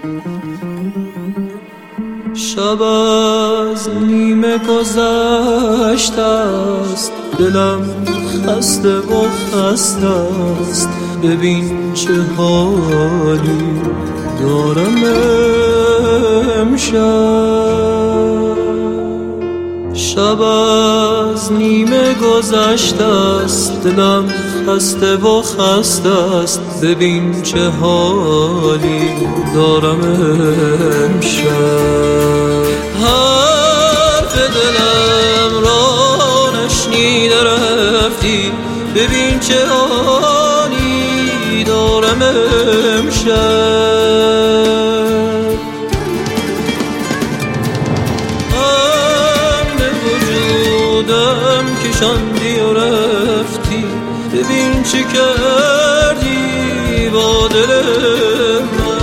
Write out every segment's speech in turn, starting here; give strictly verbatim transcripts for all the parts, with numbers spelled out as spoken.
شب از نیمه گذشته است، دلم خسته و خسته است. ببین چه حالی دارم امشب. شب از نیمه گذشته است، دلم خسته و خسته است. ببین چه حالی دارم امشب. حرف دلم را نشنیده رفتی، ببین چه حالی دارم امشب. همه وجودم کشاندی و رفتی، ببین چه کردی با دل من.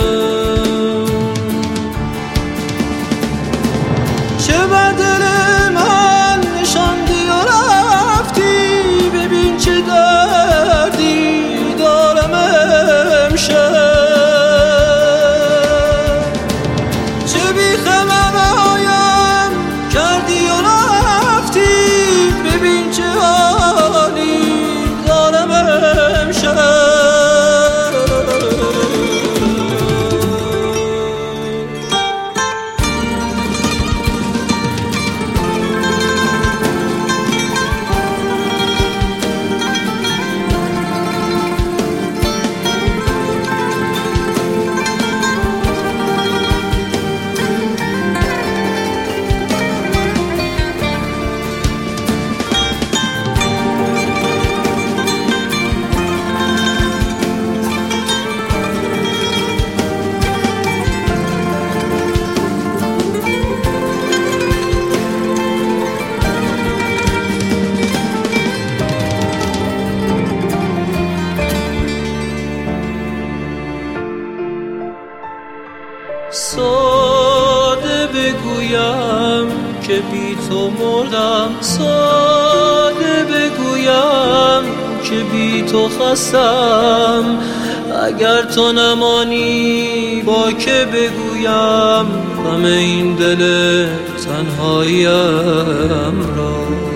چه بر دل من نشاندی و رفتی، ببین چه دردی دارم امشب. چه بی‌خبرایم کردی و رفتی، ببین چه حالی دارم امشب. ساده بگویم که بی تو مردم، ساده بگویم که بی تو خستم. اگر تو نمانی با که بگویم غم این دل تنهاییم را.